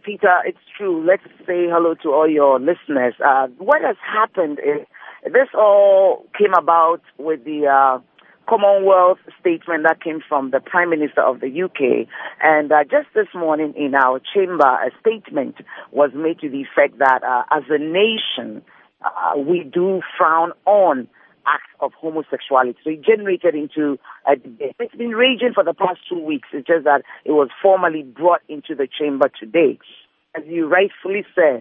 Peter, it's true. Let's say hello to all your listeners. What has happened is this all came about with the Commonwealth statement that came from the Prime Minister of the UK. And just this morning in our chamber, a statement was made to the effect that as a nation, we do frown on acts of homosexuality. So it generated into a debate. It's been raging for the past 2 weeks. It's just that it was formally brought into the chamber today. As you rightfully said,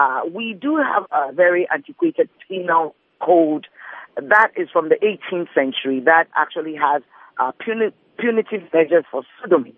we do have a very antiquated penal code that is from the 18th century that actually has punitive measures for sodomy.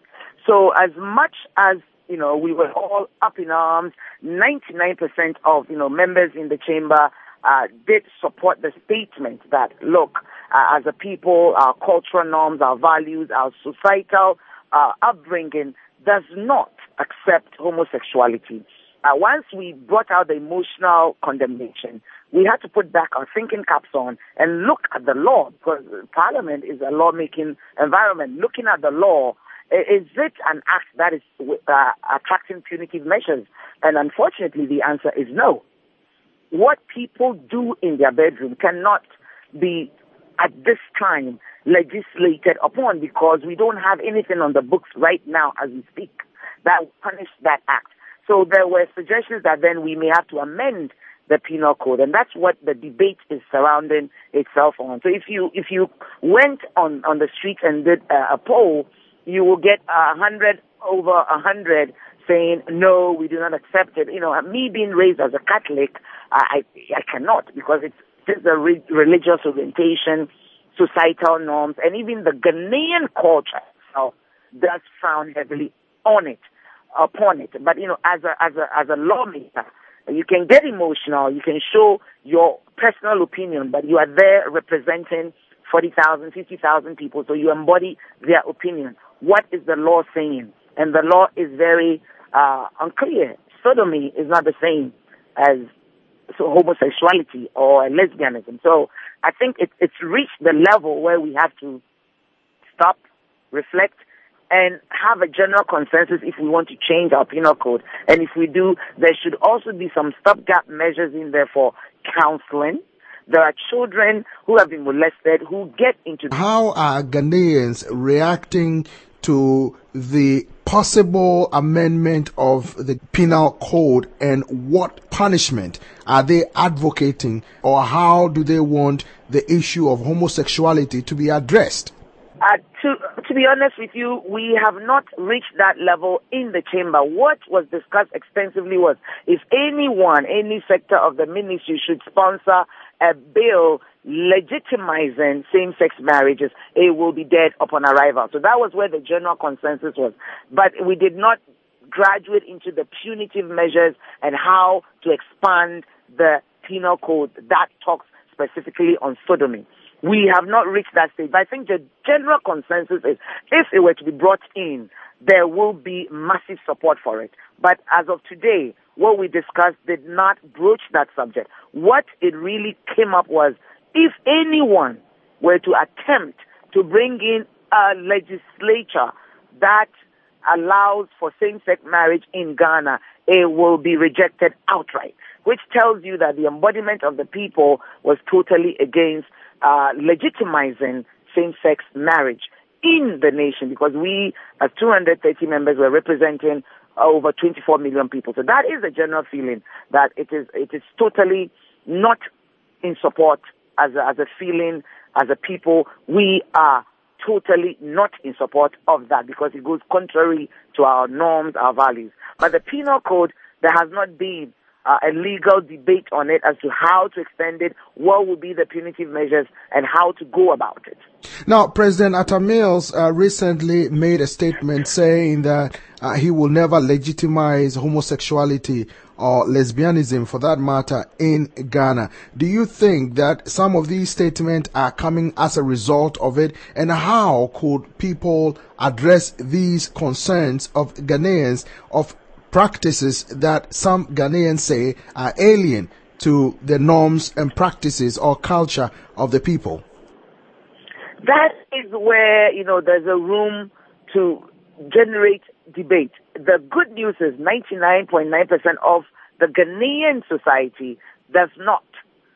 So as much as, we were all up in arms, 99% of, members in the chamber did support the statement that, look, as a people, our cultural norms, our values, our societal upbringing does not accept homosexuality. Once we brought out the emotional condemnation, we had to put back our thinking caps on and look at the law, because Parliament is a lawmaking environment. Looking at the law, is it an act that is attracting punitive measures? And unfortunately, the answer is no. What people do in their bedroom cannot be, at this time, legislated upon, because we don't have anything on the books right now as we speak that will punish that act. So there were suggestions that then we may have to amend the penal code, and that's what the debate is surrounding itself on. So if you went on the street and did a poll, you will get 100 over 100 saying, no, we do not accept it. Me being raised as a Catholic, I cannot, because it's a religious orientation, societal norms, and even the Ghanaian culture itself does frown heavily upon it. But, as a lawmaker, you can get emotional, you can show your personal opinion, but you are there representing 40,000, 50,000 people, so you embody their opinion. What is the law saying? And the law is very unclear. Sodomy is not the same as homosexuality or lesbianism. So I think it's reached the level where we have to stop, reflect, and have a general consensus if we want to change our penal code. And if we do, there should also be some stopgap measures in there for counseling. There are children who have been molested who get into... How are Ghanaians reacting to the possible amendment of the penal code, and what punishment are they advocating, or how do they want the issue of homosexuality to be addressed? To be honest with you, we have not reached that level in the chamber. What was discussed extensively was if any sector of the ministry should sponsor a bill legitimizing same-sex marriages, it will be dead upon arrival. So that was where the general consensus was. But we did not graduate into the punitive measures and how to expand the penal code that talks specifically on sodomy. We have not reached that stage. But I think the general consensus is if it were to be brought in, there will be massive support for it. But as of today, what we discussed did not broach that subject. What it really came up was if anyone were to attempt to bring in a legislature that allows for same-sex marriage in Ghana, it will be rejected outright, which tells you that the embodiment of the people was totally against legitimizing same-sex marriage in the nation, because we, as 230 members, were representing over 24 million people. So that is a general feeling that it is totally not in support as a feeling, as a people. We are totally not in support of that because it goes contrary to our norms, our values. But the penal code, there has not been a legal debate on it as to how to extend it, what would be the punitive measures, and how to go about it. Now, President Atta Mills recently made a statement saying that he will never legitimize homosexuality or lesbianism, for that matter, in Ghana. Do you think that some of these statements are coming as a result of it? And how could people address these concerns of Ghanaians, of practices that some Ghanaians say are alien to the norms and practices or culture of the people? That is where, there's a room to generate debate. the good news is 99.9% of the Ghanaian society does not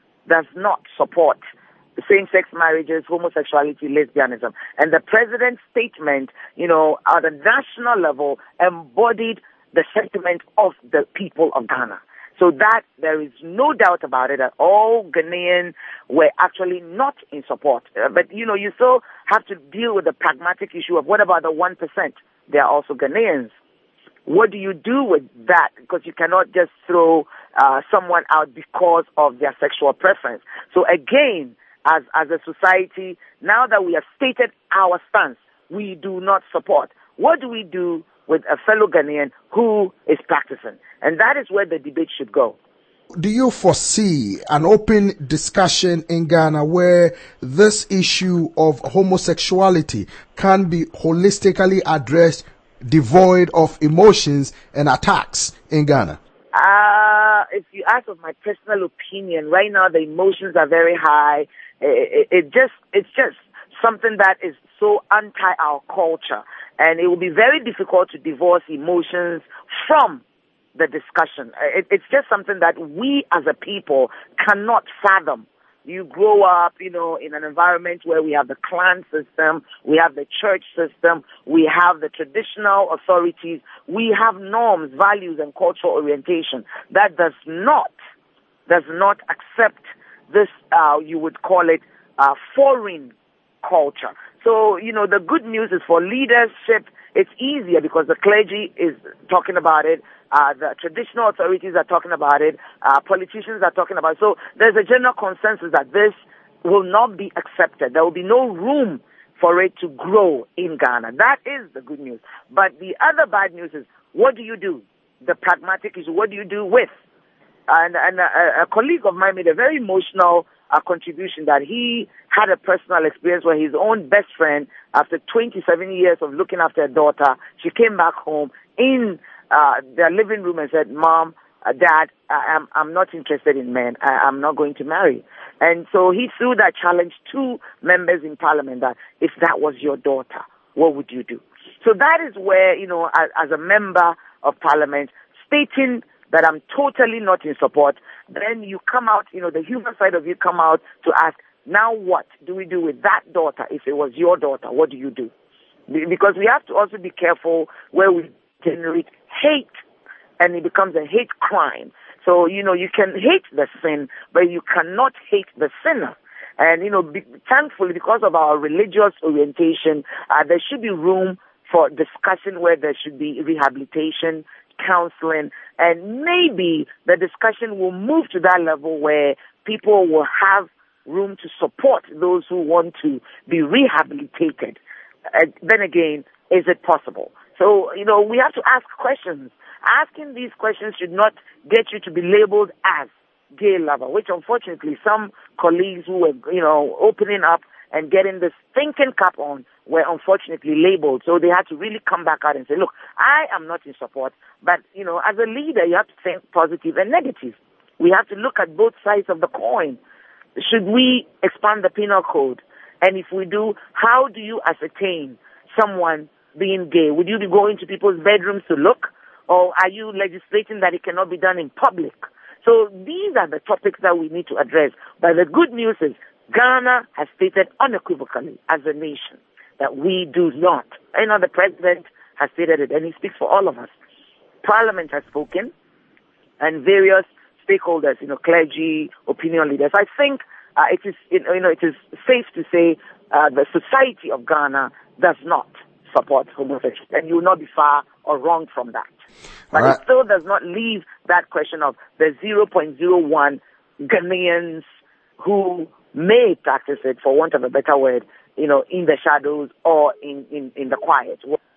support same-sex marriages, homosexuality, lesbianism. And the president's statement, at a national level, embodied the sentiment of the people of Ghana. So that there is no doubt about it that all Ghanaians were actually not in support. But, you still have to deal with the pragmatic issue of what about the 1%? They are also Ghanaians. What do you do with that? Because you cannot just throw someone out because of their sexual preference. So again, as a society, now that we have stated our stance, we do not support. What do we do with a fellow Ghanaian who is practicing? And that is where the debate should go. Do you foresee an open discussion in Ghana where this issue of homosexuality can be holistically addressed, devoid of emotions and attacks in Ghana? If you ask of my personal opinion, right now the emotions are very high. It's just something that is so anti our culture, and it will be very difficult to divorce emotions from the discussion. It's just something that we as a people cannot fathom. You grow up, in an environment where we have the clan system, we have the church system, we have the traditional authorities, we have norms, values, and cultural orientation that does not accept this, you would call it, foreign culture. So, the good news is for leadership, it's easier because the clergy is talking about it, the traditional authorities are talking about it, politicians are talking about it. So there's a general consensus that this will not be accepted. There will be no room for it to grow in Ghana. That is the good news. But the other bad news is, what do you do? The pragmatic issue, what do you do with? And a colleague of mine made a very emotional contribution that he had a personal experience where his own best friend, after 27 years of looking after a daughter, she came back home in their living room and said, "Mom, Dad, I'm not interested in men. I'm not going to marry." And so he threw that challenge to members in parliament that if that was your daughter, what would you do? So that is where, as a member of parliament, stating that I'm totally not in support, then you come out, the human side of you come out to ask, now what do we do with that daughter? If it was your daughter, what do you do? Because we have to also be careful where we generate hate, and it becomes a hate crime. So, you can hate the sin, but you cannot hate the sinner. And, thankfully, because of our religious orientation, there should be room for discussion where there should be rehabilitation, counseling, and maybe the discussion will move to that level where people will have room to support those who want to be rehabilitated. Then again, is it possible? So, we have to ask questions. Asking these questions should not get you to be labeled as gay lover, which unfortunately some colleagues who were, opening up and getting this thinking cap on were unfortunately labeled. So they had to really come back out and say, look, I am not in support, but, as a leader, you have to think positive and negative. We have to look at both sides of the coin. Should we expand the penal code? And if we do, how do you ascertain someone being gay? Would you be going to people's bedrooms to look? Or are you legislating that it cannot be done in public? So these are the topics that we need to address. But the good news is Ghana has stated unequivocally as a nation that we do not. The president has stated it, and he speaks for all of us. Parliament has spoken, and various stakeholders, clergy, opinion leaders. I think it is safe to say the society of Ghana does not support homosexuality, and you will not be far or wrong from that. But It still does not leave that question of the 0.01 Ghanaians who may practice it, for want of a better word, in the shadows or in the quiet.